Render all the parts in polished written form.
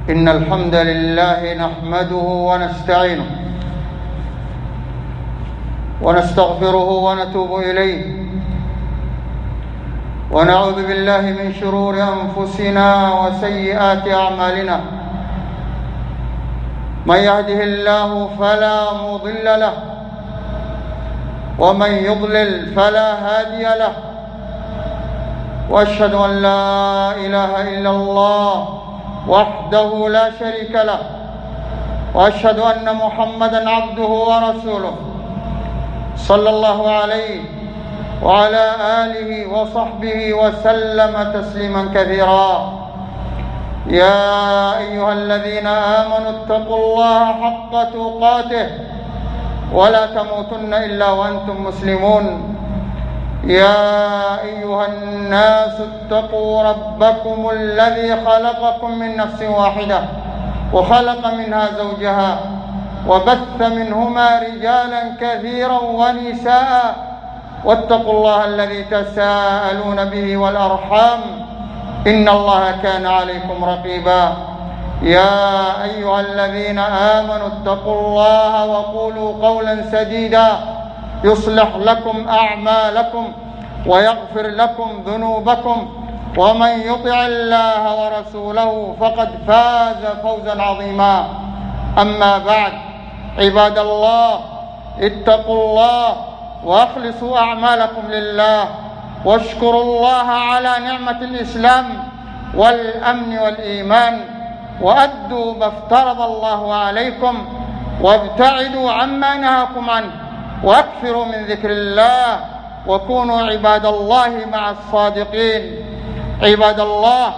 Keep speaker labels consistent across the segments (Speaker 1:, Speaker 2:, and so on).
Speaker 1: إن الحمد لله نحمده ونستعينه ونستغفره ونتوب إليه، ونعوذ بالله من شرور أنفسنا وسيئات أعمالنا. من يهده الله فلا مضل له، ومن يضلل فلا هادي له، وأشهد أن لا إله إلا الله وحده لا شريك له، وأشهد أن محمدًا عبده ورسوله صلى الله عليه وعلى آله وصحبه وسلم تسليمًا كثيرا. يا أيها الذين آمنوا اتقوا الله حق تقاته ولا تموتن إلا وأنتم مسلمون. يا أيها الناس اتقوا ربكم الذي خلقكم من نفس واحدة وخلق منها زوجها وبث منهما رجالا كثيرا ونساء، واتقوا الله الذي تساءلون به والأرحام إن الله كان عليكم رقيبا. يا أيها الذين آمنوا اتقوا الله وقولوا قولا سديدا يصلح لكم أعمالكم ويغفر لكم ذنوبكم، ومن يطع الله ورسوله فقد فاز فوزا عظيما. أما بعد، عباد الله، اتقوا الله وأخلصوا أعمالكم لله، واشكروا الله على نعمة الإسلام والأمن والإيمان، وأدوا ما افترض الله عليكم، وابتعدوا عما نهاكم عنه، وأكثروا من ذكر الله، وكونوا عباد الله مع الصادقين. عباد الله،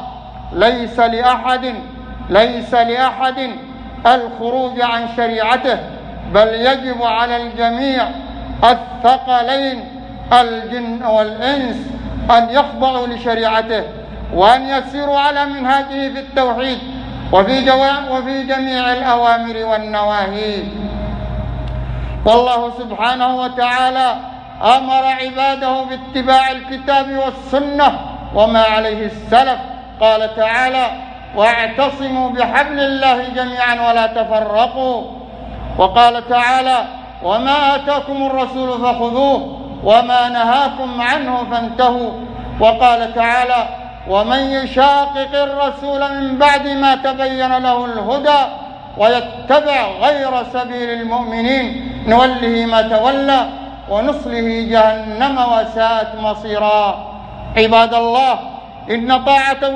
Speaker 1: ليس لأحد الخروج عن شريعته، بل يجب على الجميع الثقلين الجن والإنس أن يخضعوا لشريعته، وأن يسيروا على منهاجه في التوحيد وفي جميع الأوامر والنواهي. والله سبحانه وتعالى أمر عباده باتباع الكتاب والسنة وما عليه السلف. قال تعالى: واعتصموا بحبل الله جميعا ولا تفرقوا. وقال تعالى: وما آتاكم الرسول فخذوه وما نهاكم عنه فانتهوا. وقال تعالى: ومن يشاقق الرسول من بعد ما تبين له الهدى ويتبع غير سبيل المؤمنين نوله ما تولى ونصله جهنم وساءت مصيرا. عباد الله، إن طاعة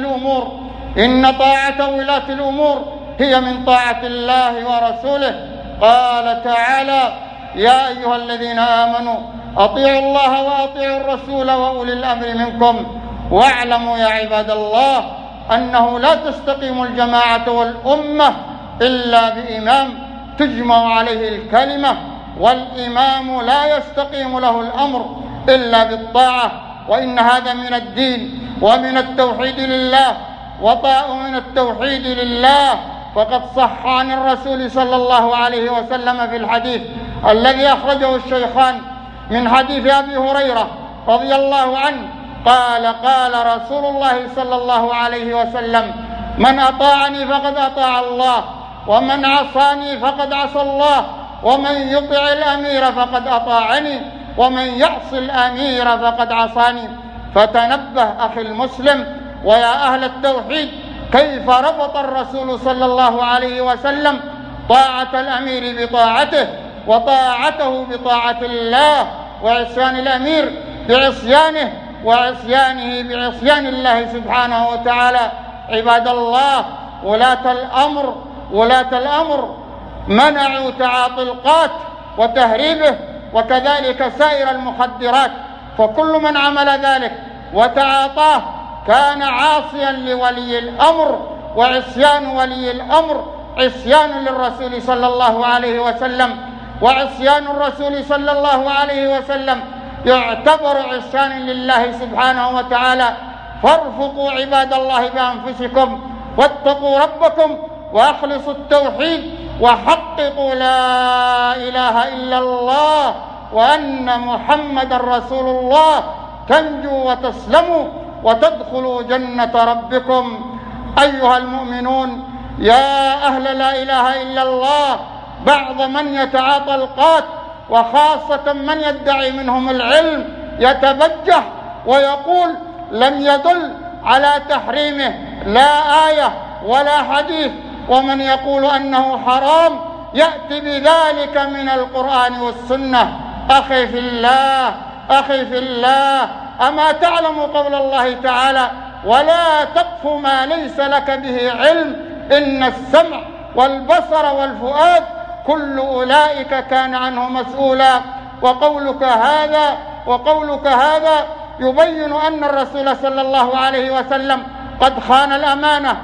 Speaker 1: ولاة الأمور هي من طاعة الله ورسوله. قال تعالى: يا أيها الذين آمنوا أطيعوا الله وأطيعوا الرسول وأولي الأمر منكم، واعلموا يا عباد الله أنه لا تستقيم الجماعة والأمة إلا بإمام تجمع عليه الكلمة، والإمام لا يستقيم له الأمر إلا بالطاعة. وإن هذا من الدين ومن التوحيد لله. فقد صح عن الرسول صلى الله عليه وسلم في الحديث الذي أخرجه الشيخان من حديث أبي هريرة رضي الله عنه قال رسول الله صلى الله عليه وسلم: من أطاعني فقد أطاع الله، ومن عصاني فقد عصى الله، ومن يطع الأمير فقد أطاعني، ومن يعص الأمير فقد عصاني. فتنبه أخي المسلم ويا أهل التوحيد كيف ربط الرسول صلى الله عليه وسلم طاعة الأمير بطاعته، وطاعته بطاعة الله، وعصيان الأمير بعصيانه، وعصيانه بعصيان الله سبحانه وتعالى. عباد الله، ولاة الأمر منعوا تعاطي القات وتهريبه، وكذلك سائر المخدرات، فكل من عمل ذلك وتعاطاه كان عاصيا لولي الأمر، وعصيان ولي الأمر عصيان للرسول صلى الله عليه وسلم، وعصيان الرسول صلى الله عليه وسلم يعتبر عصيانا لله سبحانه وتعالى. فارفقوا عباد الله بأنفسكم، واتقوا ربكم، وأخلصوا التوحيد، وحققوا لا إله إلا الله وأن محمد رسول الله، تنجوا وتسلموا وتدخلوا جنة ربكم. أيها المؤمنون، يا أهل لا إله إلا الله بعض من يتعاطى القات وخاصة من يدعي منهم العلم يتبجح ويقول لم يدل على تحريمه لا آية ولا حديث، ومن يقول أنه حرام يأتي بذلك من القرآن والسنة. أخي في الله، أخي في الله، أما تعلم قول الله تعالى ولا تقف ما ليس لك به علم إن السمع والبصر والفؤاد كل أولئك كان عنه مسؤولا. وقولك هذا يبين أن الرسول صلى الله عليه وسلم قد خان الأمانة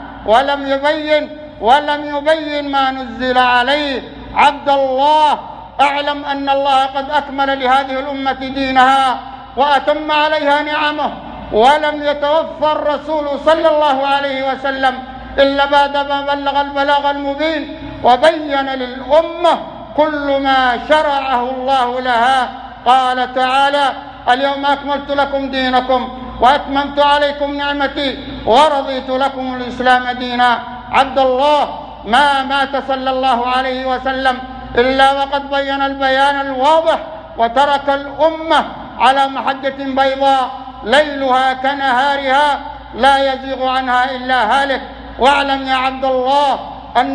Speaker 1: ولم يبين ما نزل عليه. عبد الله، أعلم أن الله قد أكمل لهذه الأمة دينها وأتم عليها نعمه، ولم يتوفى الرسول صلى الله عليه وسلم إلا بعد ما بلغ البلاغ المبين وبين للأمة كل ما شرعه الله لها. قال تعالى اليوم أكملت لكم دينكم وأتممت عليكم نعمتي ورضيت لكم الإسلام دينا. عبد الله، ما مات صلى الله عليه وسلم إلا وقد بين البيان الواضح وترك الأمة على محجة بيضاء ليلها كنهارها لا يزيغ عنها إلا هالك. واعلم يا عبد الله أن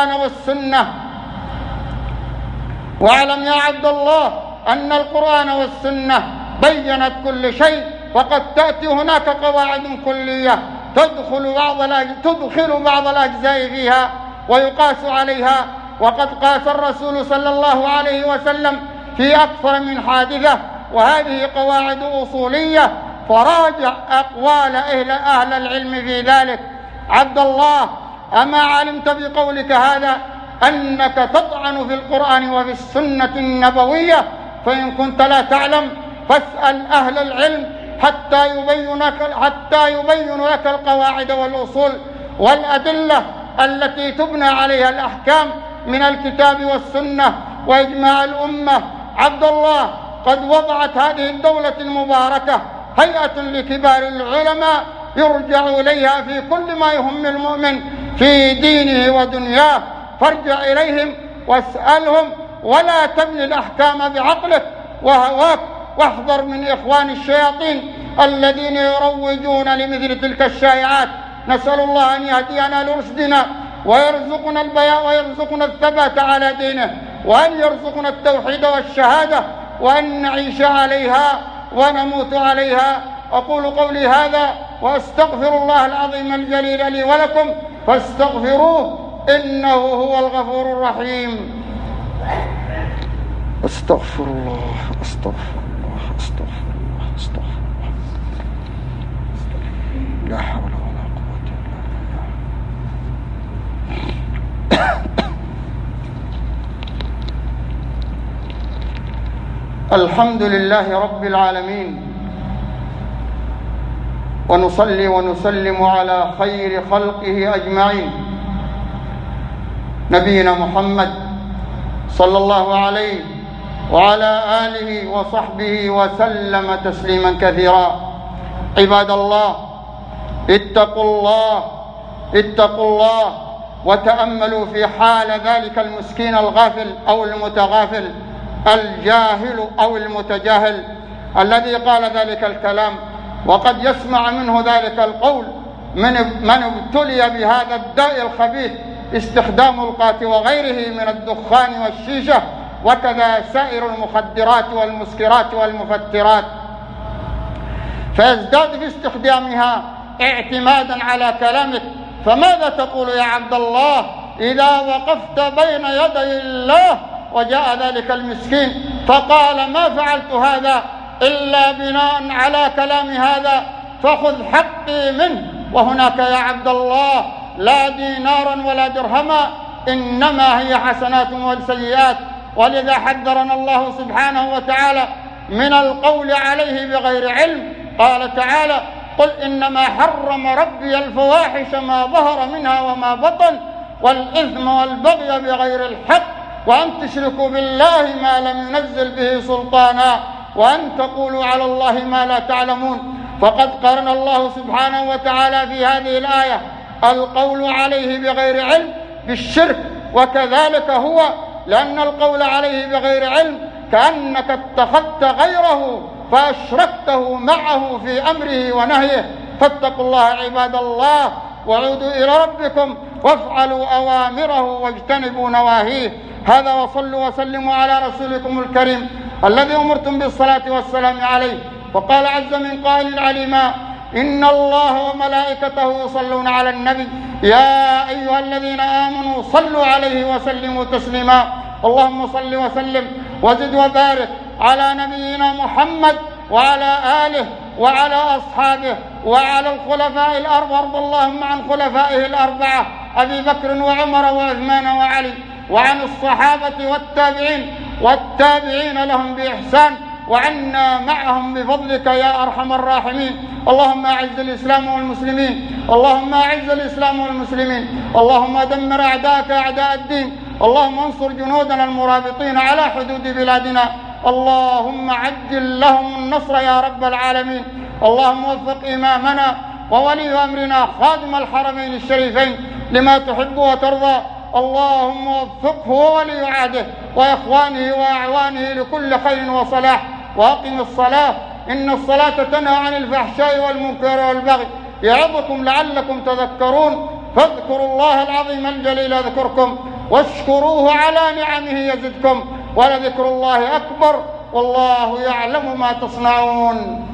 Speaker 1: القرآن والسنة بيّنت كل شيء، وقد تأتي هناك قواعد كلية تدخل بعض الأجزاء فيها ويقاس عليها، وقد قاس الرسول صلى الله عليه وسلم في أكثر من حادثة، وهذه قواعد أصولية، فراجع أقوال أهل العلم في ذلك. عبد الله، أما علمت بقولك هذا أنك تطعن في القرآن وفي السنة النبوية؟ فإن كنت لا تعلم فاسأل أهل العلم حتى يبين لك القواعد والأصول والأدلة التي تبنى عليها الأحكام من الكتاب والسنة وإجماع الأمة. عبد الله، قد وضعت هذه الدولة المباركة هيئة لكبار العلماء يرجع إليها في كل ما يهم المؤمن في دينه ودنياه، فارجع إليهم واسألهم ولا تبني الأحكام بعقلك وهواك، واحذر من إخوان الشياطين الذين يروجون لمثل تلك الشائعات. نسأل الله أن يهدينا لرشدنا ويرزقنا البياء ويرزقنا الثبات على دينه، وأن يرزقنا التوحيد والشهادة، وأن نعيش عليها ونموت عليها. أقول قولي هذا وأستغفر الله العظيم الجليل لي ولكم فاستغفروه إنه هو الغفور الرحيم. أستغفر الله أستغفر الله أستغفر الله أستغفر الله، لا حول ولا قوة إلا بالله. الحمد لله رب العالمين، ونصلي ونسلم على خير خلقه أجمعين، نبينا محمد صلى الله عليه وعلى آله وصحبه وسلم تسليما كثيرا. عباد الله، اتقوا الله وتأملوا في حال ذلك المسكين الغافل أو المتغافل، الجاهل أو المتجاهل، الذي قال ذلك الكلام وقد يسمع منه ذلك القول من ابتلي بهذا الداء الخبيث، استخدام القات وغيره من الدخان والشيشة، وكذا سائر المخدرات والمسكرات والمفترات، فيزداد في استخدامها اعتمادا على كلامك. فماذا تقول يا عبد الله إذا وقفت بين يدي الله وجاء ذلك المسكين فقال ما فعلت هذا إلا بناء على كلام هذا فخذ حقي منه؟ وهناك يا عبد الله لا دينارا ولا درهما، إنما هي حسنات وسيئات. ولذا حذرنا الله سبحانه وتعالى من القول عليه بغير علم. قال تعالى قل إنما حرم ربي الفواحش ما ظهر منها وما بطن والإثم والبغي بغير الحق وأن تشركوا بالله ما لم ينزل به سلطانا وأن تقولوا على الله ما لا تعلمون. فقد قرن الله سبحانه وتعالى في هذه الآية القول عليه بغير علم بالشرك، وكذلك هو، لأن القول عليه بغير علم كأنك اتخذت غيره فأشركته معه في أمره ونهيه. فاتقوا الله عباد الله، وعودوا إلى ربكم وافعلوا أوامره واجتنبوا نواهيه. هذا، وصلوا وسلموا على رسولكم الكريم الذي أمرتم بالصلاة والسلام عليه. وقال عز من قائل عليما: إن الله وملائكته يصلون على النبي يا أيها الذين آمنوا صلوا عليه وسلموا تسليما. اللهم صل وسلم وزد وبارك على نبينا محمد وعلى آله وعلى أصحابه وعلى الخلفاء الأربعة، وارض اللهم عن خلفائه الأربعة أبي بكر وعمر وعثمان وعلي، وعن الصحابة والتابعين لهم بإحسان، وعنا معهم بفضلك يا أرحم الراحمين. اللهم أعز الإسلام والمسلمين، اللهم أعز الإسلام والمسلمين، اللهم دمر أعداءك أعداء الدين، اللهم انصر جنودنا المرابطين على حدود بلادنا، اللهم عجل لهم النصر يا رب العالمين. اللهم وفق إمامنا وولي أمرنا خادم الحرمين الشريفين لما تحب وترضى، اللهم وفقه وولي عهده وإخوانه وأعوانه لكل خير وصلاح. وأقم الصلاة، إن الصلاة تنهى عن الفحشاء والمنكر والبغي، يعظكم لعلكم تذكرون. فاذكروا الله العظيم الجليل يذكركم، واشكروه على نعمه يزدكم، ولذكر الله أكبر، والله يعلم ما تصنعون.